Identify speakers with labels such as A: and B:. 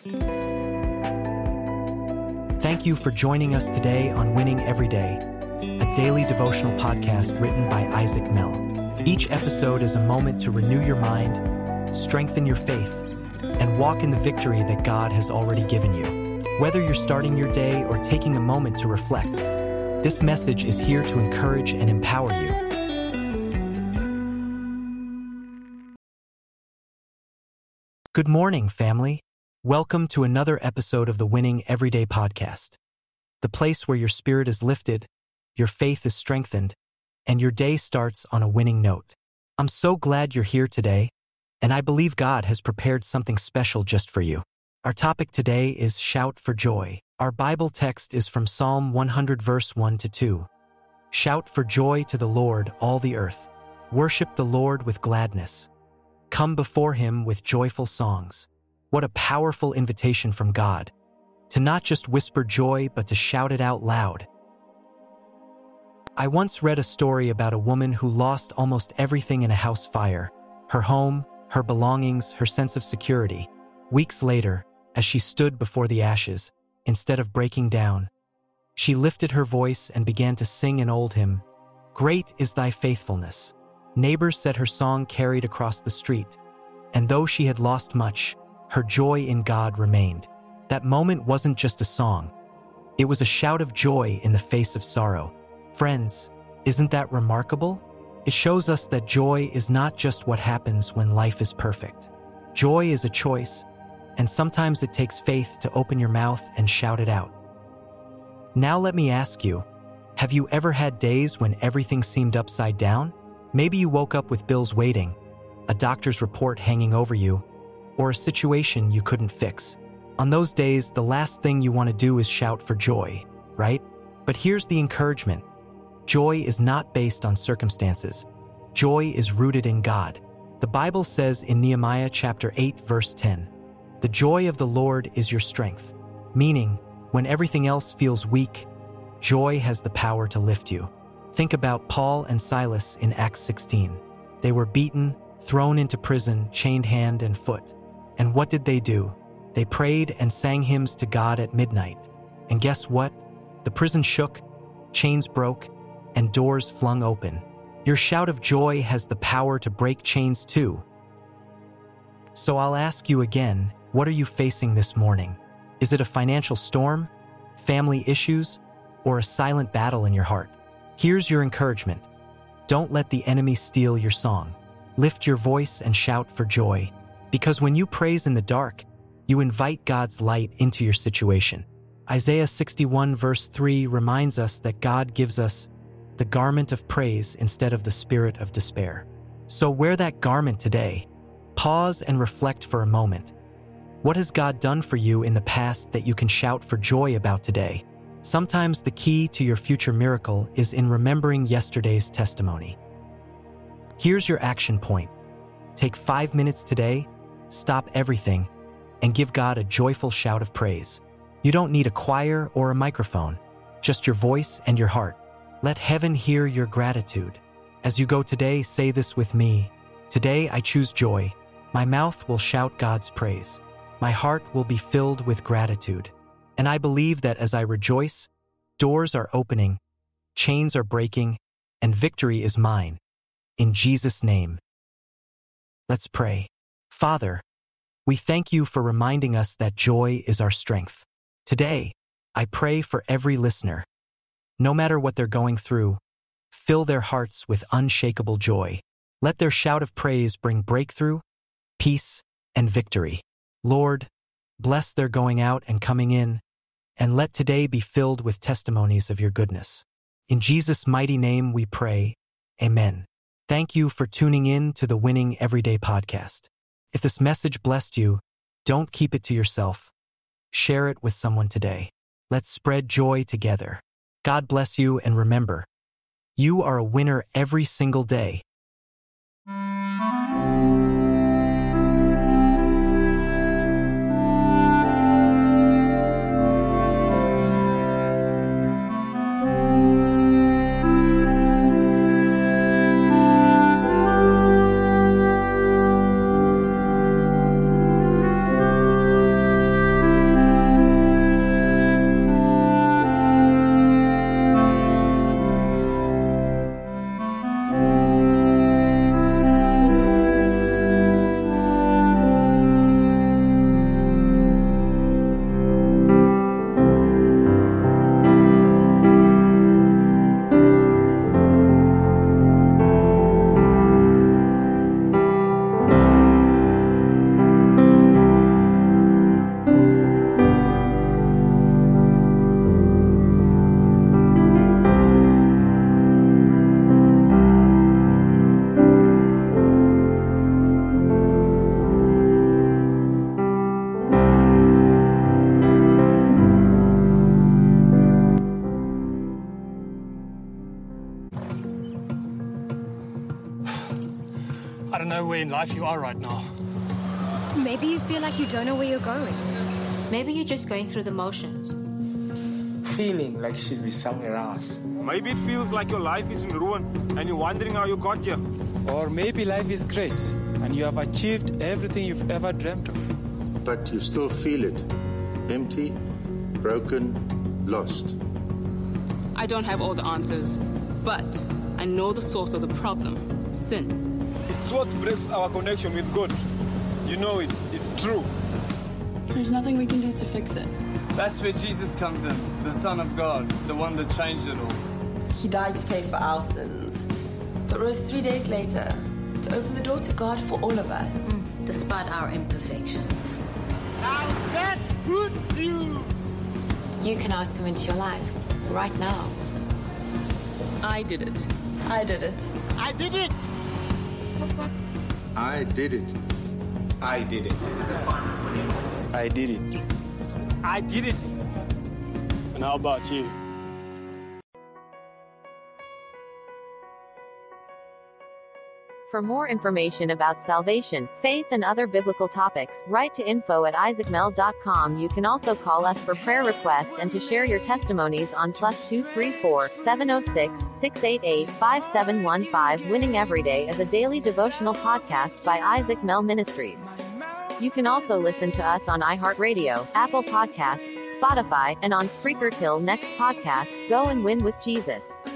A: Thank you for joining us today on Winning Every Day, a daily devotional podcast written by Isaac Mell. Each episode is a moment to renew your mind, strengthen your faith, and walk in the victory that God has already given you. Whether you're starting your day or taking a moment to reflect, this message is here to encourage and empower you. Good morning, family. Welcome to another episode of the Winning Everyday podcast, the place where your spirit is lifted, your faith is strengthened, and your day starts on a winning note. I'm so glad you're here today, and I believe God has prepared something special just for you. Our topic today is Shout for Joy. Our Bible text is from Psalm 100 verse 1-2. Shout for joy to the Lord, all the earth. Worship the Lord with gladness. Come before him with joyful songs. What a powerful invitation from God, to not just whisper joy, but to shout it out loud. I once read a story about a woman who lost almost everything in a house fire: her home, her belongings, her sense of security. Weeks later, as she stood before the ashes, instead of breaking down, she lifted her voice and began to sing an old hymn. Great is thy faithfulness. Neighbors said her song carried across the street, and though she had lost much, her joy in God remained. That moment wasn't just a song. It was a shout of joy in the face of sorrow. Friends, isn't that remarkable? It shows us that joy is not just what happens when life is perfect. Joy is a choice, and sometimes it takes faith to open your mouth and shout it out. Now let me ask you, have you ever had days when everything seemed upside down? Maybe you woke up with bills waiting, a doctor's report hanging over you, or a situation you couldn't fix. On those days, the last thing you want to do is shout for joy, right? But here's the encouragement. Joy is not based on circumstances. Joy is rooted in God. The Bible says in Nehemiah chapter 8 verse 10, "The joy of the Lord is your strength," meaning when everything else feels weak, joy has the power to lift you. Think about Paul and Silas in Acts 16. They were beaten, thrown into prison, chained hand and foot. And what did they do? They prayed and sang hymns to God at midnight. And guess what? The prison shook, chains broke, and doors flung open. Your shout of joy has the power to break chains too. So I'll ask you again, what are you facing this morning? Is it a financial storm, family issues, or a silent battle in your heart? Here's your encouragement. Don't let the enemy steal your song. Lift your voice and shout for joy. Because when you praise in the dark, you invite God's light into your situation. Isaiah 61 verse 3 reminds us that God gives us the garment of praise instead of the spirit of despair. So wear that garment today. Pause and reflect for a moment. What has God done for you in the past that you can shout for joy about today? Sometimes the key to your future miracle is in remembering yesterday's testimony. Here's your action point. Take 5 minutes today, stop everything, and give God a joyful shout of praise. You don't need a choir or a microphone, just your voice and your heart. Let heaven hear your gratitude. As you go today, say this with me. Today I choose joy. My mouth will shout God's praise. My heart will be filled with gratitude. And I believe that as I rejoice, doors are opening, chains are breaking, and victory is mine. In Jesus' name. Let's pray. Father, we thank you for reminding us that joy is our strength. Today, I pray for every listener. No matter what they're going through, fill their hearts with unshakable joy. Let their shout of praise bring breakthrough, peace, and victory. Lord, bless their going out and coming in, and let today be filled with testimonies of your goodness. In Jesus' mighty name we pray, Amen. Thank you for tuning in to the Winning Everyday podcast. If this message blessed you, don't keep it to yourself. Share it with someone today. Let's spread joy together. God bless you, and remember, you are a winner every single day.
B: in life you are right now.
C: Maybe you feel like you don't know where you're going.
D: Maybe you're just going through the motions.
E: Feeling like you should be somewhere else.
F: Maybe it feels like your life is in ruin and you're wondering how you got here.
E: Or maybe life is great and you have achieved everything you've ever dreamt of.
G: But you still feel it. Empty, broken, lost.
H: I don't have all the answers, but I know the source of the problem, sin.
F: It's what breaks our connection with God. You know it. It's true.
I: There's nothing we can do to fix it.
J: That's where Jesus comes in, the Son of God, the one that changed it all.
I: He died to pay for our sins, but rose 3 days later to open the door to God for all of us.
D: Despite our imperfections.
K: Now that's good news!
D: You can ask him into your life, right now.
H: I did it.
I: I did it.
K: I did it!
G: I did it.
E: I did it. I did it.
F: I did it.
B: And how about you?
L: For more information about salvation, faith, and other biblical topics, write to info@isaacmel.com. You can also call us for prayer requests and to share your testimonies on +234 706 688 5715. Winning Everyday is a daily devotional podcast by Isaac Mel Ministries. You can also listen to us on iHeartRadio, Apple Podcasts, Spotify, and on Spreaker. Till next podcast, go and win with Jesus.